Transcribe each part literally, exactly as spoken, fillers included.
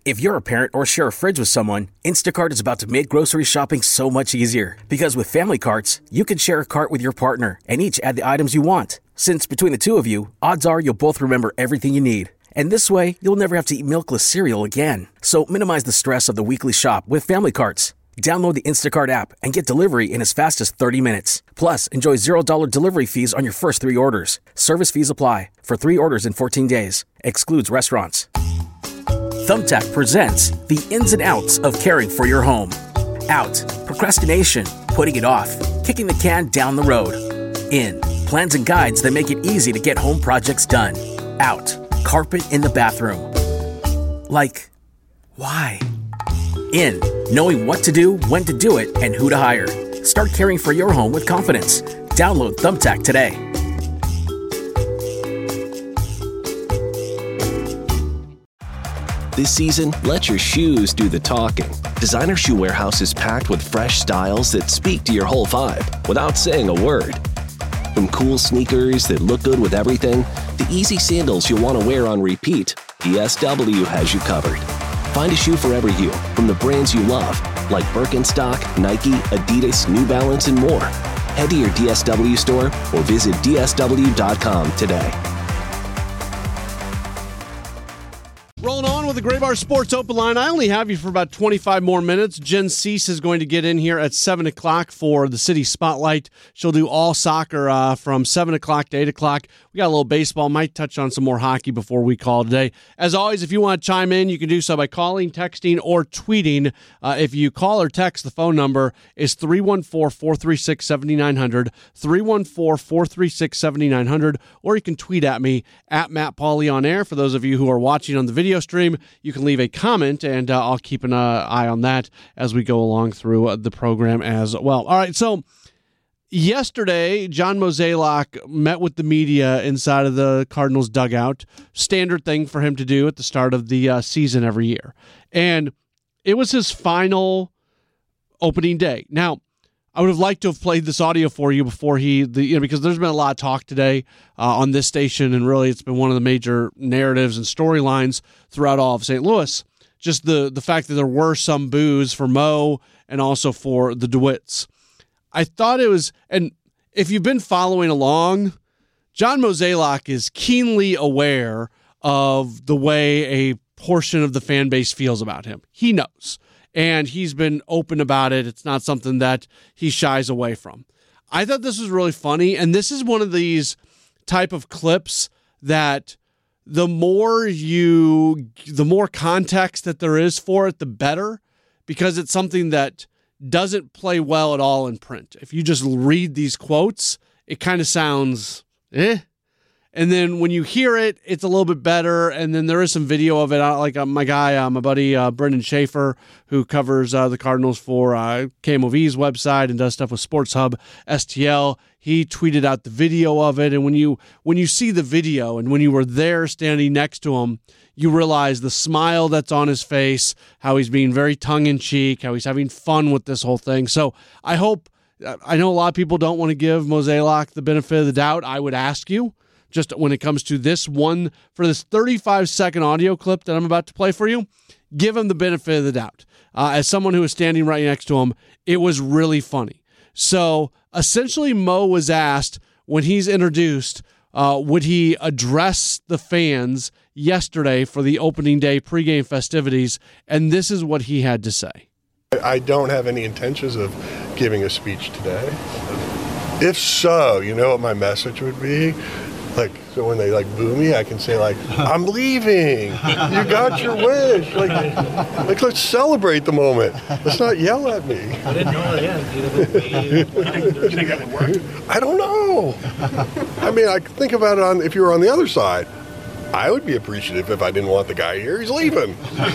If you're a parent or share a fridge with someone, Instacart is about to make grocery shopping so much easier. Because with family carts, you can share a cart with your partner and each add the items you want. Since between the two of you, odds are you'll both remember everything you need. And this way, you'll never have to eat milkless cereal again. So minimize the stress of the weekly shop with family carts. Download the Instacart app and get delivery in as fast as thirty minutes. Plus, enjoy zero dollars delivery fees on your first three orders. Service fees apply. For three orders in fourteen days. Excludes restaurants. Thumbtack presents the ins and outs of caring for your home. Out, procrastination, putting it off, kicking the can down the road. In, plans and guides that make it easy to get home projects done. Out, carpet in the bathroom. Like, why? In, knowing what to do, when to do it, and who to hire. Start caring for your home with confidence. Download Thumbtack today. This season, let your shoes do the talking. Designer Shoe Warehouse is packed with fresh styles that speak to your whole vibe without saying a word. From cool sneakers that look good with everything, to easy sandals you'll want to wear on repeat, D S W has you covered. Find a shoe for every you from the brands you love, like Birkenstock, Nike, Adidas, New Balance, and more. Head to your D S W store or visit D S W dot com today. Rolling on with the Gray Bar Sports Open Line. I only have you for about twenty-five more minutes. Jen Cease is going to get in here at seven o'clock for the City Spotlight. She'll do all soccer uh, from seven o'clock to eight o'clock. We got a little baseball. Might touch on some more hockey before we call today. As always, if you want to chime in, you can do so by calling, texting, or tweeting. Uh, if you call or text, the phone number is three one four, four three six, seven nine zero zero, three one four, four three six, seven nine zero zero, or you can tweet at me, at Matt Pauley on air. For those of you who are watching on the video stream, you can leave a comment, and uh, I'll keep an uh, eye on that as we go along through uh, the program as well. All right, so yesterday, John Mozeliak met with the media inside of the Cardinals dugout. Standard thing for him to do at the start of the uh, season every year. And it was his final opening day. Now, I would have liked to have played this audio for you before he, the, you know, because there's been a lot of talk today uh, on this station, and really it's been one of the major narratives and storylines throughout all of Saint Louis. Just the the fact that there were some boos for Mo and also for the DeWitts. I thought it was, and if you've been following along, John Mozeliak is keenly aware of the way a portion of the fan base feels about him. He knows. And he's been open about it. It's not something that he shies away from. I thought this was really funny, and this is one of these type of clips that the more you, the more context that there is for it, the better, because it's something that doesn't play well at all in print. If you just read these quotes, it kind of sounds eh. And then when you hear it, it's a little bit better. And then there is some video of it. Like uh, my guy, uh, my buddy, uh, Brendan Schaefer, who covers uh, the Cardinals for uh, K M O V's website and does stuff with Sports Hub S T L. He tweeted out the video of it. And when you when you see the video and when you were there standing next to him, you realize the smile that's on his face, how he's being very tongue-in-cheek, how he's having fun with this whole thing. So I hope, I know a lot of people don't want to give Mozeliak the benefit of the doubt. I would ask you, just when it comes to this one, for this thirty-five second audio clip that I'm about to play for you, give him the benefit of the doubt. Uh, as someone who was standing right next to him, it was really funny. So essentially, Mo was asked when he's introduced, uh, would he address the fans yesterday for the opening day pregame festivities, and this is what he had to say. I don't have any intentions of giving a speech today. If so, you know what my message would be? Like, so when they, like, boo me, I can say, like, I'm leaving. You got your wish. Like, like, let's celebrate the moment. Let's not yell at me. I didn't know that, yeah. Do you think that would work? I don't know. I mean, I think about it on, if you were on the other side, I would be appreciative if I didn't want the guy here. He's leaving.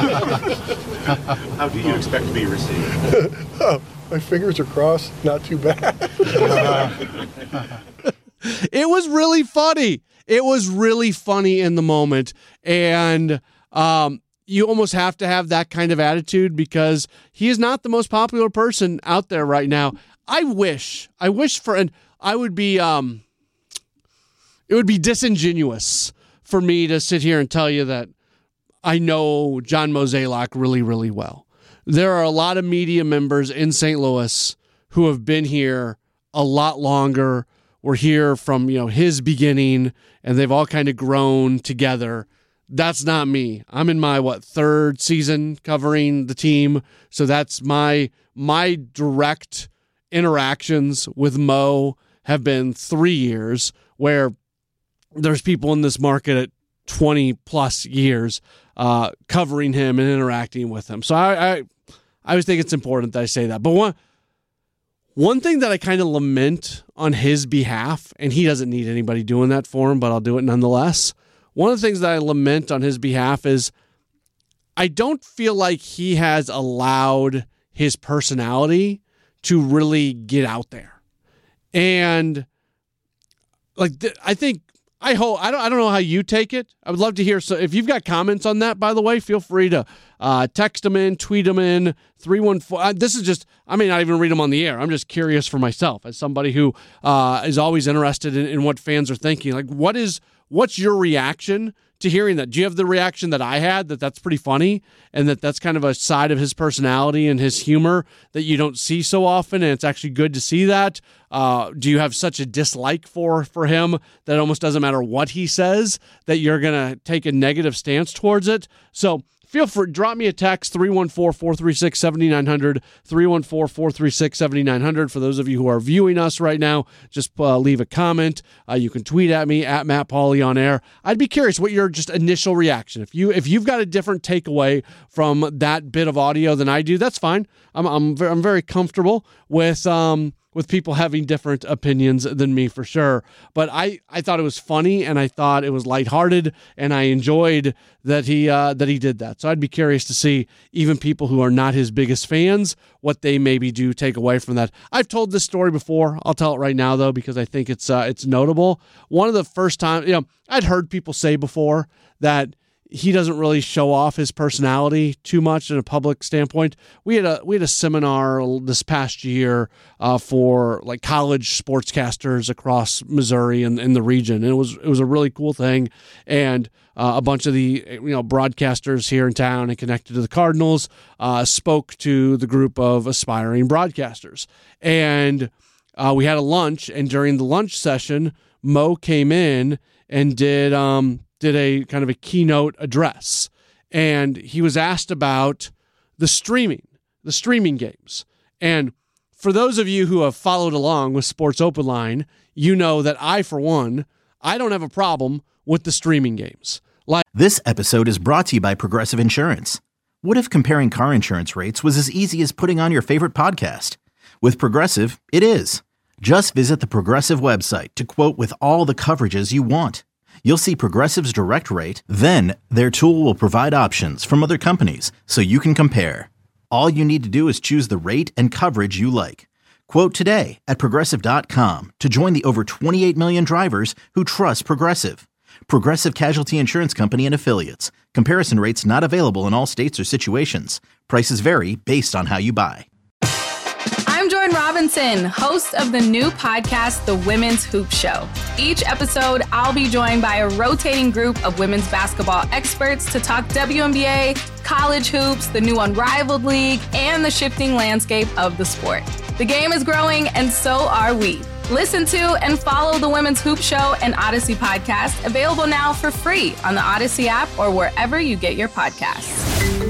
How do you expect to be received? Oh, my fingers are crossed. Not too bad. It was really funny. It was really funny in the moment. And um, you almost have to have that kind of attitude because he is not the most popular person out there right now. I wish, I wish for, and I would be, um, it would be disingenuous for me to sit here and tell you that I know John Mozeliak really, really well. There are a lot of media members in Saint Louis who have been here a lot longer. We're here from, you know, his beginning, and they've all kind of grown together. That's not me. I'm in my, what, third season covering the team. So that's my my direct interactions with Mo have been three years, where there's people in this market at twenty plus years uh, covering him and interacting with him. So I, I I always think it's important that I say that. But one one thing that I kind of lament on his behalf, and he doesn't need anybody doing that for him, but I'll do it nonetheless. One of the things that I lament on his behalf is I don't feel like he has allowed his personality to really get out there. And like, th- I think, I hope, I don't, I don't know how you take it. I would love to hear. So if you've got comments on that, by the way, feel free to uh, text them in, tweet them in, three one four. Uh, this is just, I may not even read them on the air. I'm just curious for myself as somebody who uh, is always interested in, in what fans are thinking. Like, what is, what's your reaction to hearing that? Do you have the reaction that I had, that that's pretty funny and that that's kind of a side of his personality and his humor that you don't see so often, and it's actually good to see that? Uh, do you have such a dislike for, for him that it almost doesn't matter what he says, that you're going to take a negative stance towards it? So feel free, drop me a text, three one four, four three six, seven nine zero zero, three one four, four three six, seven nine zero zero. For those of you who are viewing us right now, just uh, leave a comment. Uh, you can tweet at me, at Matt Pauley on air. I'd be curious what your just initial reaction. If, you, if you've got a different takeaway from that bit of audio than I do, that's fine. I'm, I'm, I'm very comfortable with... Um, with people having different opinions than me, for sure. But I, I thought it was funny, and I thought it was lighthearted, and I enjoyed that he uh, that he did that. So I'd be curious to see even people who are not his biggest fans, what they maybe do take away from that. I've told this story before. I'll tell it right now, though, because I think it's uh, it's notable. One of the first times, you know, I'd heard people say before that he doesn't really show off his personality too much in a public standpoint. We had a we had a seminar this past year uh, for like college sportscasters across Missouri and in the region, and it was it was a really cool thing. And uh, a bunch of the you know broadcasters here in town and connected to the Cardinals uh, spoke to the group of aspiring broadcasters, and uh, we had a lunch. And during the lunch session, Mo came in and did. Um, did a kind of a keynote address, and he was asked about the streaming, the streaming games. And for those of you who have followed along with Sports Open Line, you know that I, for one, I don't have a problem with the streaming games. Like This episode is brought to you by Progressive Insurance. What if comparing car insurance rates was as easy as putting on your favorite podcast? With Progressive, it is. Just visit the Progressive website to quote with all the coverages you want. You'll see Progressive's direct rate, then their tool will provide options from other companies so you can compare. All you need to do is choose the rate and coverage you like. Quote today at Progressive dot com to join the over twenty-eight million drivers who trust Progressive. Progressive Casualty Insurance Company and Affiliates. Comparison rates not available in all states or situations. Prices vary based on how you buy. I'm Jordan Robinson, host of the new podcast, The Women's Hoop Show. Each episode, I'll be joined by a rotating group of women's basketball experts to talk W N B A, college hoops, the new Unrivaled League, and the shifting landscape of the sport. The game is growing, and so are we. Listen to and follow The Women's Hoop Show and Odyssey podcast, available now for free on the Odyssey app or wherever you get your podcasts.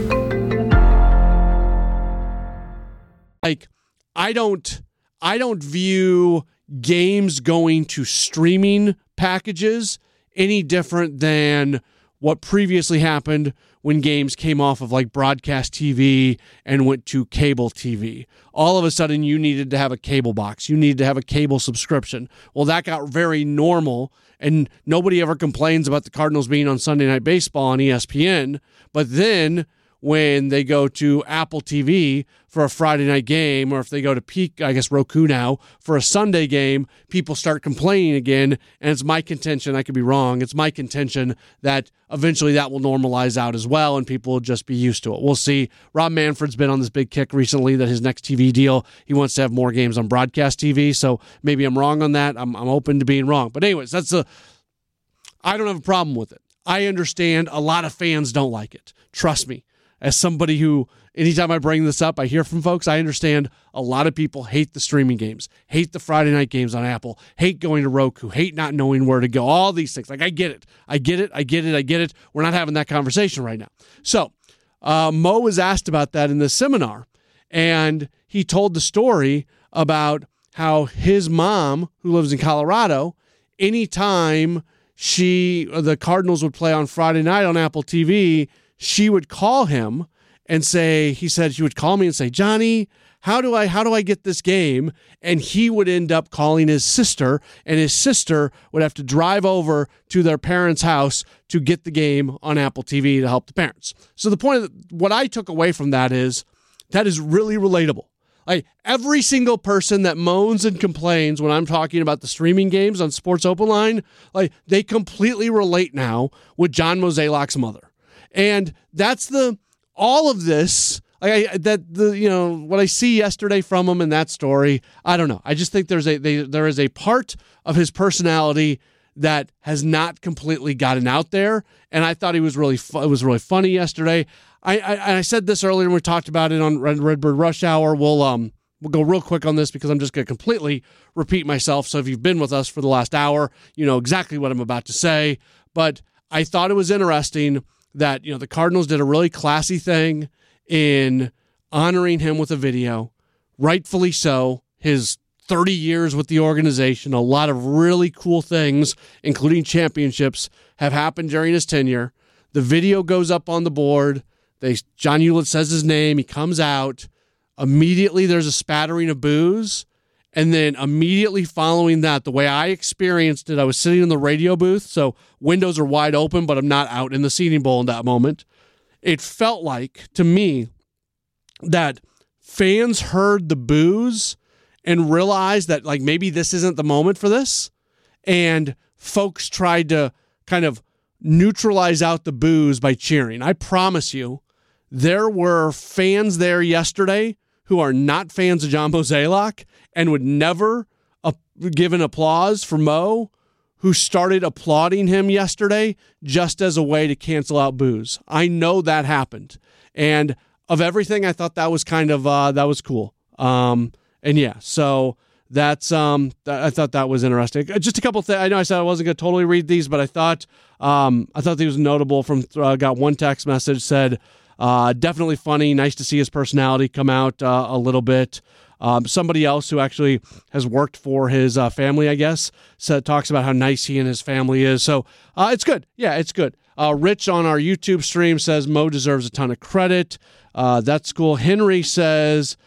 Like, I don't I don't view games going to streaming packages any different than what previously happened when games came off of like broadcast T V and went to cable T V. All of a sudden you needed to have a cable box. You needed to have a cable subscription. Well, that got very normal, and nobody ever complains about the Cardinals being on Sunday Night Baseball on E S P N. But then when they go to Apple T V for a Friday night game, or if they go to Peak, I guess Roku now, for a Sunday game, people start complaining again, and it's my contention, I could be wrong, it's my contention that eventually that will normalize out as well, and people will just be used to it. We'll see. Rob Manfred's been on this big kick recently that his next T V deal, he wants to have more games on broadcast T V, so maybe I'm wrong on that. I'm, I'm open to being wrong. But anyways, that's a, I don't have a problem with it. I understand a lot of fans don't like it. Trust me. As somebody who, anytime I bring this up, I hear from folks, I understand a lot of people hate the streaming games, hate the Friday night games on Apple, hate going to Roku, hate not knowing where to go, all these things. Like, I get it. I get it. I get it. I get it. We're not having that conversation right now. So uh, Mo was asked about that in this seminar, and he told the story about how his mom, who lives in Colorado, anytime she, the Cardinals would play on Friday night on Apple T V, she would call him and say, he said she would call me and say, Johnny, how do I, how do I get this game? And he would end up calling his sister, and his sister would have to drive over to their parents' house to get the game on Apple T V to help the parents. So the point of the, what I took away from that is that is really relatable. Like, every single person that moans and complains when I'm talking about the streaming games on Sports Open Line, like, they completely relate now with John Mozeliak's mother. And that's the, all of this, like I, that the, you know, what I see yesterday from him in that story, I don't know. I just think there's a, they, there is a part of his personality that has not completely gotten out there. And I thought he was really, fu- it was really funny yesterday. I, I, I said this earlier when we talked about it on Red, Redbird Rush Hour. We'll, um, we'll go real quick on this because I'm just going to completely repeat myself. So if you've been with us for the last hour, you know exactly what I'm about to say. But I thought it was interesting that, you know, the Cardinals did a really classy thing in honoring him with a video, rightfully so. His thirty years with the organization, a lot of really cool things, including championships, have happened during his tenure. The video goes up on the board. They, John Hewlett says his name. He comes out. Immediately, there's a spattering of boos. And then immediately following that, the way I experienced it, I was sitting in the radio booth, so windows are wide open, but I'm not out in the seating bowl in that moment. It felt like, to me, that fans heard the boos and realized that, like, maybe this isn't the moment for this. And folks tried to kind of neutralize out the boos by cheering. I promise you, there were fans there yesterday who are not fans of John Mozeliak and would never uh, give an applause for Mo, who started applauding him yesterday just as a way to cancel out boos. I know that happened. And of everything, I thought that was kind of, uh, that was cool. Um, and yeah, so that's, um, th- I thought that was interesting. Just a couple things. I know I said I wasn't going to totally read these, but I thought, um, I thought he was notable from, uh, got one text message said, Uh, definitely funny. Nice to see his personality come out uh, a little bit. Um, somebody else who actually has worked for his uh, family, I guess, so talks about how nice he and his family is. So uh, it's good. Yeah, it's good. Uh, Rich on our YouTube stream says Mo deserves a ton of credit. Uh, that's cool. Henry says,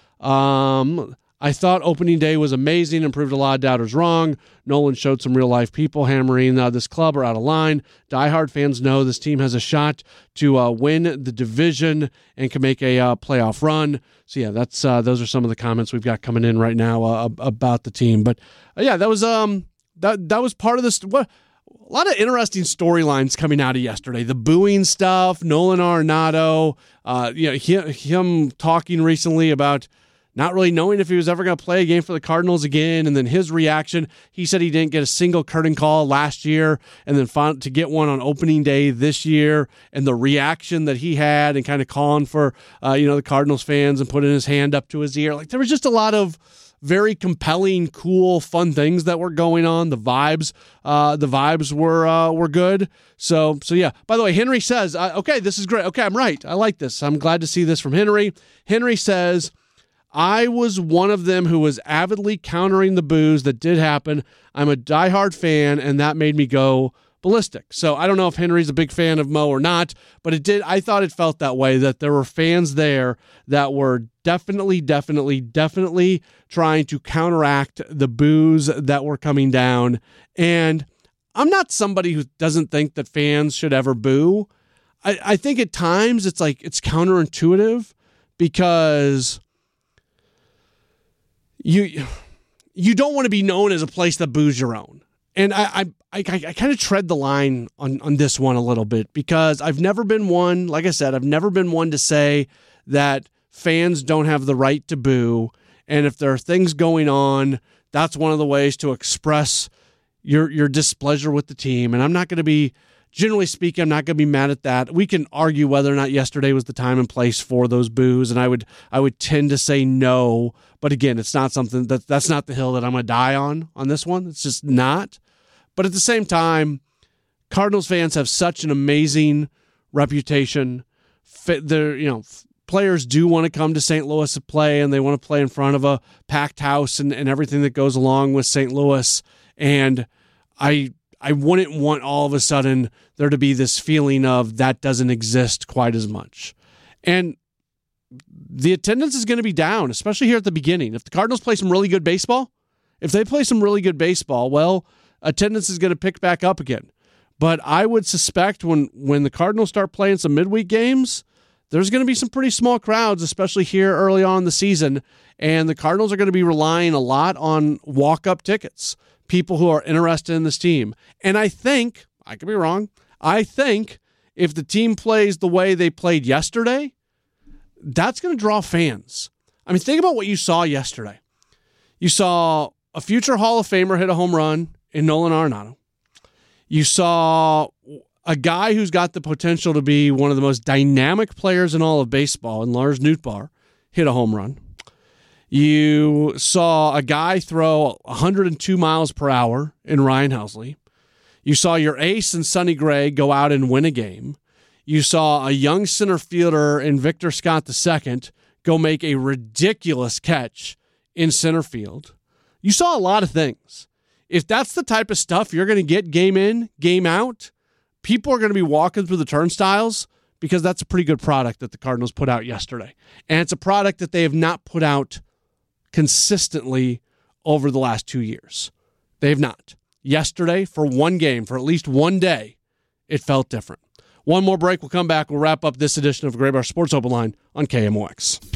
um, I thought opening day was amazing and proved a lot of doubters wrong. Nolan showed some real-life people hammering uh, this club are out of line. Diehard fans know this team has a shot to uh, win the division and can make a uh, playoff run. So, yeah, that's uh, those are some of the comments we've got coming in right now uh, about the team. But, uh, yeah, that was um that that was part of this. What, a lot of interesting storylines coming out of yesterday. The booing stuff, Nolan Arenado, uh, you know, him, him talking recently about not really knowing if he was ever going to play a game for the Cardinals again, and then his reaction. He said he didn't get a single curtain call last year, and then found to get one on opening day this year, and the reaction that he had and kind of calling for uh, you know the Cardinals fans and putting his hand up to his ear. Like, there was just a lot of very compelling, cool, fun things that were going on. The vibes, uh, the vibes were uh, were good. So, so yeah. By the way, Henry says, uh, "Okay, this is great. Okay, I'm right. I like this. I'm glad to see this from Henry." Henry says, I was one of them who was avidly countering the boos that did happen. I'm a diehard fan, and that made me go ballistic. So I don't know if Henry's a big fan of Mo or not, but it did. I thought it felt that way, that there were fans there that were definitely, definitely, definitely trying to counteract the boos that were coming down. And I'm not somebody who doesn't think that fans should ever boo. I, I think at times it's like it's counterintuitive because You you don't want to be known as a place that boos your own. And I I, I, I kind of tread the line on, on this one a little bit because I've never been one, like I said, I've never been one to say that fans don't have the right to boo. And if there are things going on, that's one of the ways to express your your displeasure with the team. And I'm not going to be generally speaking, I'm not going to be mad at that. We can argue whether or not yesterday was the time and place for those boos, and I would I would tend to say no. But again, it's not something that that's not the hill that I'm going to die on on this one. It's just not. But at the same time, Cardinals fans have such an amazing reputation. They're, you know, players do want to come to Saint Louis to play, and they want to play in front of a packed house and, and everything that goes along with Saint Louis. And I I wouldn't want all of a sudden there to be this feeling of that doesn't exist quite as much. And the attendance is going to be down, especially here at the beginning. If the Cardinals play some really good baseball, if they play some really good baseball, well, attendance is going to pick back up again. But I would suspect when, when the Cardinals start playing some midweek games, there's going to be some pretty small crowds, especially here early on in the season. And the Cardinals are going to be relying a lot on walk-up tickets, people who are interested in this team. And I think, I could be wrong, I think if the team plays the way they played yesterday, that's going to draw fans. I mean, think about what you saw yesterday. You saw a future Hall of Famer hit a home run in Nolan Arenado. You saw a guy who's got the potential to be one of the most dynamic players in all of baseball, and Lars Nootbaar hit a home run. You saw a guy throw one hundred two miles per hour in Ryan Helsley. You saw your ace in Sonny Gray go out and win a game. You saw a young center fielder in Victor Scott the Second go make a ridiculous catch in center field. You saw a lot of things. If that's the type of stuff you're going to get game in, game out, people are going to be walking through the turnstiles because that's a pretty good product that the Cardinals put out yesterday. And it's a product that they have not put out consistently over the last two years. They have not. Yesterday, for one game, for at least one day, it felt different. One more break. We'll come back. We'll wrap up this edition of Graybar Sports Open Line on K M O X.